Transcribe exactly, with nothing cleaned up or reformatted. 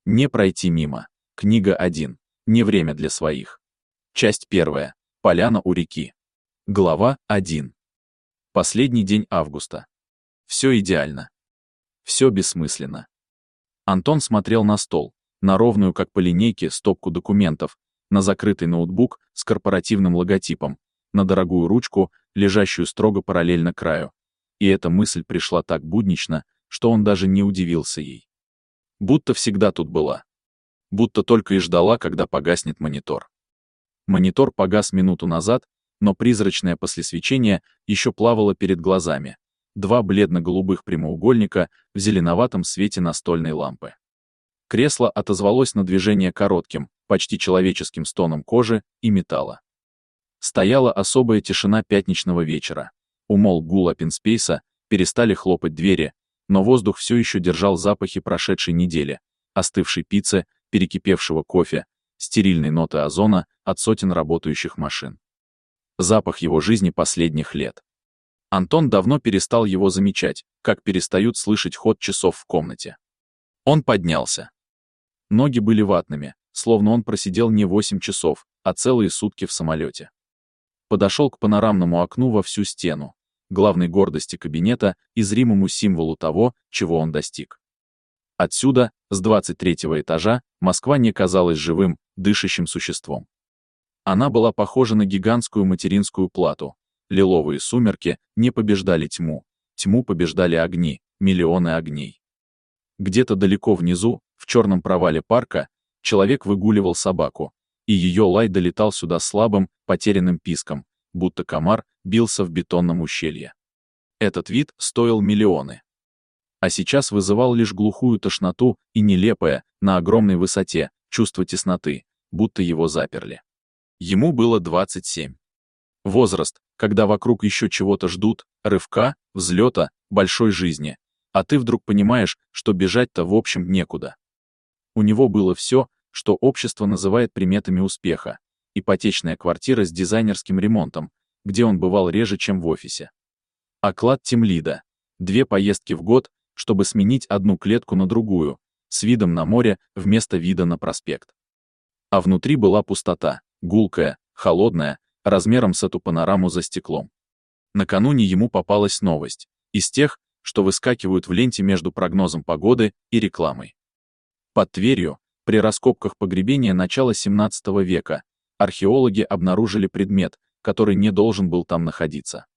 Не пройти мимо. Книга один. Не время для своих. Часть первая. Поляна у реки. Глава один. Последний день августа. Все идеально. Все бессмысленно. Антон смотрел на стол, на ровную, как по линейке, стопку документов, на закрытый ноутбук с корпоративным логотипом, на дорогую ручку, лежащую строго параллельно краю. И эта мысль пришла так буднично, что он даже не удивился ей. Будто всегда тут была. Будто только и ждала, когда погаснет монитор. Монитор погас минуту назад, но призрачное послесвечение еще плавало перед глазами. Два бледно-голубых прямоугольника в зеленоватом свете настольной лампы. Кресло отозвалось на движение коротким, почти человеческим стоном кожи и металла. Стояла особая тишина пятничного вечера. Умолк гул опенспейса, перестали хлопать двери, но воздух все еще держал запахи прошедшей недели, остывшей пиццы, перекипевшего кофе, стерильной ноты озона от сотен работающих машин. Запах его жизни последних лет. Антон давно перестал его замечать, как перестают слышать ход часов в комнате. Он поднялся. Ноги были ватными, словно он просидел не восемь часов, а целые сутки в самолете. Подошел к панорамному окну во всю стену, главной гордости кабинета и зримому символу того, чего он достиг. Отсюда, с двадцать третьего этажа, Москва не казалась живым, дышащим существом. Она была похожа на гигантскую материнскую плату. Лиловые сумерки не побеждали тьму, тьму побеждали огни, миллионы огней. Где-то далеко внизу, в черном провале парка, человек выгуливал собаку, и ее лай долетал сюда слабым, потерянным писком, будто комар бился в бетонном ущелье. Этот вид стоил миллионы. А сейчас вызывал лишь глухую тошноту и нелепое, на огромной высоте, чувство тесноты, будто его заперли. Ему было двадцать семь. Возраст, когда вокруг еще чего-то ждут, рывка, взлета, большой жизни, а ты вдруг понимаешь, что бежать-то в общем некуда. У него было все, что общество называет приметами успеха. Ипотечная квартира с дизайнерским ремонтом, где он бывал реже, чем в офисе. Оклад тимлида. Две поездки в год, чтобы сменить одну клетку на другую, с видом на море вместо вида на проспект. А внутри была пустота, гулкая, холодная, размером с эту панораму за стеклом. Накануне ему попалась новость, из тех, что выскакивают в ленте между прогнозом погоды и рекламой. Под Тверью, при раскопках погребения начала семнадцатого века, археологи обнаружили предмет, который не должен был там находиться.